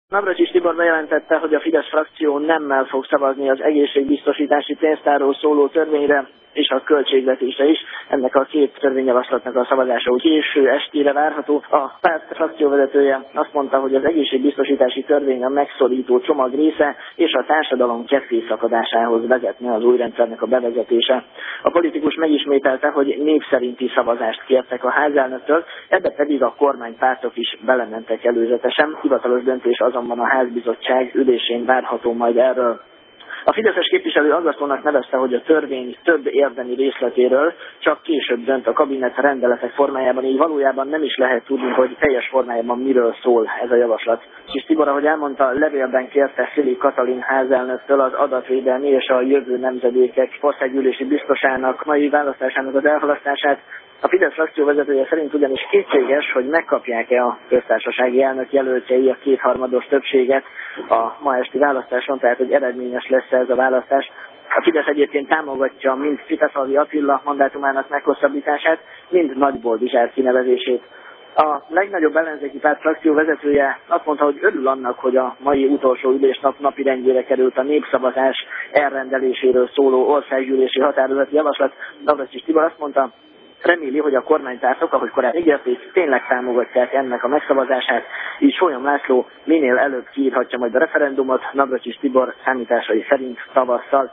Navracsics Tibor bejelentette, hogy a Fidesz frakció nemmel fog szavazni az egészségbiztosítási pénztárról szóló törvényre és a költségvetésre is. Ennek a két törvényjavaslatnak a szavazása úgy késő estére várható. A párt frakcióvezetője azt mondta, hogy az egészségbiztosítási törvény a megszorító csomag része, és a társadalom kettészakadásához vezetne az új rendszernek a bevezetése. A politikus megismételte, hogy név szerinti szavazást kértek a házelnöktől, ebbe pedig a kormánypártok is belementek előzetesen. Hivatalos döntés azonban a házbizottság ülésén várható majd erről. A fideszes képviselő aggasztónak nevezte, hogy a törvény több érdemi részletéről csak később dönt a kabinet rendeletek formájában, így valójában nem is lehet tudni, hogy teljes formájában miről szól ez a javaslat. És Tibor, ahogy elmondta, levélben kérte Fili Katalin házelnöktől az adatvédelmi és a jövő nemzedékek országgyűlési biztosának mai választásának az elhalasztását. A Fidesz frakció vezetője szerint ugyanis kétséges, hogy megkapják-e a köztársasági elnök jelöltjei a kétharmados többséget a ma esti választáson, tehát hogy eredményes lesz ez a választás. A Fidesz egyébként támogatja mind Fittefalvi Attila mandátumának meghosszabbítását, mind Nagy Boldizsár kinevezését. A legnagyobb ellenzéki párt frakció vezetője azt mondta, hogy örül annak, hogy a mai utolsó ülésnap napirendjére került a népszavazás elrendeléséről szóló országgyűlési határozati javaslat. Navracsics Tibor azt mondta, reméli, hogy a kormánypártok, ahogy korábban ígérték, tényleg támogatják ennek a megszavazását, így Sólyom László minél előbb kiírhatja majd a referendumot, Navracsics Tibor számításai szerint tavasszal.